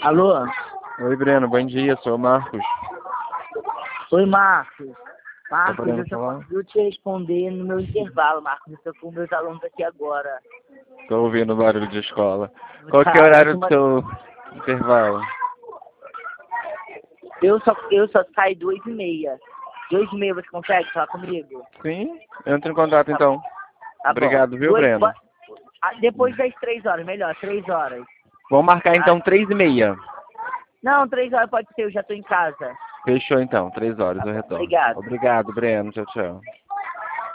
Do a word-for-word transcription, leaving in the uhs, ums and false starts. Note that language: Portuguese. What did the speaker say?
Alô? Oi, Breno, bom dia, sou o Marcos. Oi, Marcos. Marcos, podendo eu só falar? consigo te responder no meu intervalo, Marcos. Eu tô com meus alunos aqui agora. Tô ouvindo barulho de escola. Qual que é o Tá, horário eu do tô- seu intervalo? Eu só, eu só saio duas e meia. Duas e meia você consegue falar comigo? Sim, entra em contato então. Tá Obrigado, bom. viu, Duas, Breno? bo- ah, depois das três horas, melhor, três horas. Vamos marcar Tá? então três e meia. Não, três horas pode ser, eu já tô em casa. Fechou então, três horas Tá eu bom, retorno. obrigado. Obrigado, Breno. Tchau, tchau.